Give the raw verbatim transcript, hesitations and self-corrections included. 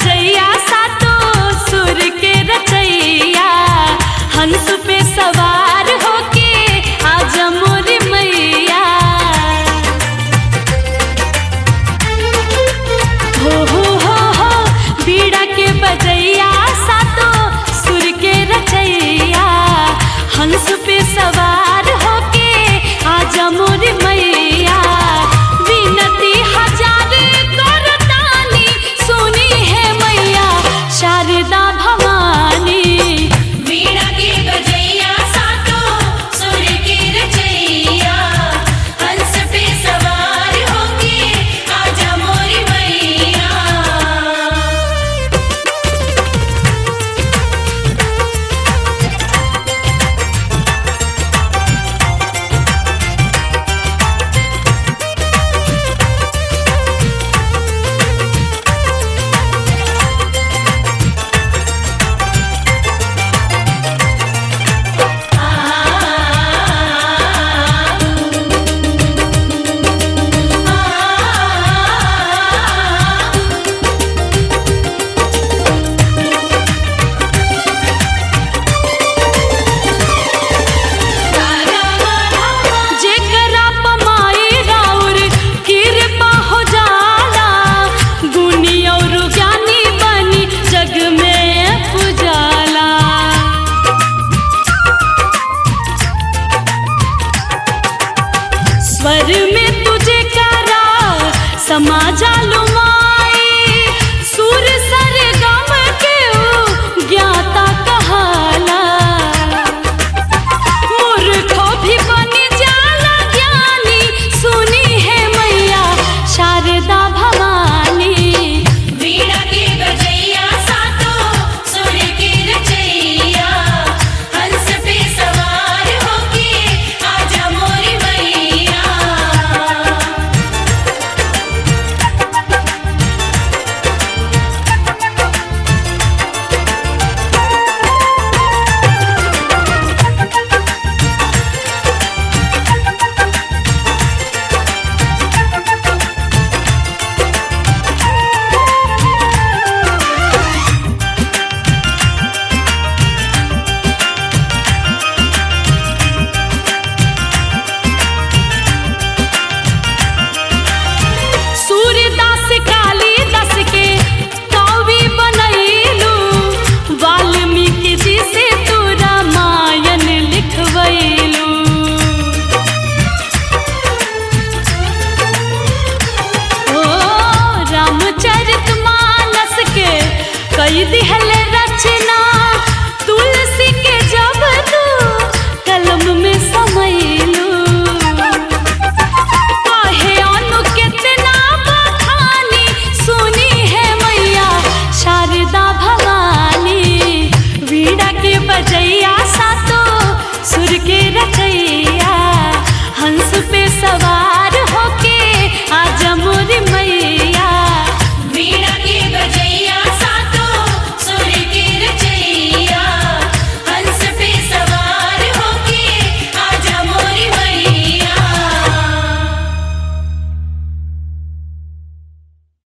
बजैया सातो सुर के रचैया, हंस पे सवार होके आजा मोरी मैया। हो हो हो हो बीड़ा के बजैया सातो सुर के रचैया, हंस पे सवार होके आजा मोरी मैया। विनती हजार करतानी सुनी है मैया शारदा भवानी। वीणा के बजैया सातो सुर के रचैया, हंस पे सवार होके आजा मोरी मैया। जेकरा पमाई राउर कृपा हो जाला, गुणी और ज्ञानी बनी जग में पुजाला। स्वर में तुझे करा समा जालू माई, सुर सर गम के ऊ ज्ञाता कहाला। मूर्खों भी बनी जाला ज्ञानी सुनी है मैया शारदा भवानी। वीणा के बजैया सातो सुर के रचैया, हंस पे सवार होके आजा मोरी मैया। सूरदास कालिदास के कवि बनैलू, वाल्मीकि जी से तू रामायण लिखवैलू। ओ रामचरितमानस के कई दिहल रचना, तुलसी के जब तू कलम में समैलू। काहे अनु कितना बखानी सुनी है मैया शारदा भवानी। वीणा के बजैया सातो सुर के रचैया, हंस पे सवार